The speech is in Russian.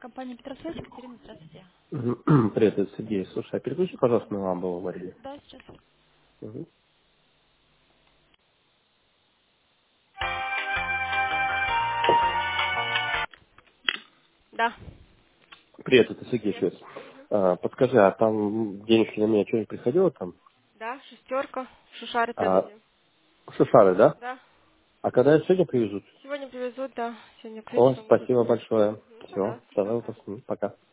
Компания Петросвязь, Екатерина, здравствуйте. Привет, это Сергей. Слушай, а переключи, пожалуйста, на ламбову Марию. Да, сейчас. Мгм. Да. Привет, это Сергей Привет. еще. Подскажи, а там денежки на меня что-нибудь приходило там? Да, шестерка. Шушары А, предадим. шишары, да? Да. А когда их сегодня привезут? Сегодня привезут, да. Сегодня к О, вечеру будут. спасибо большое. Мгм. Все, Да, давай пока. уточним. Пока.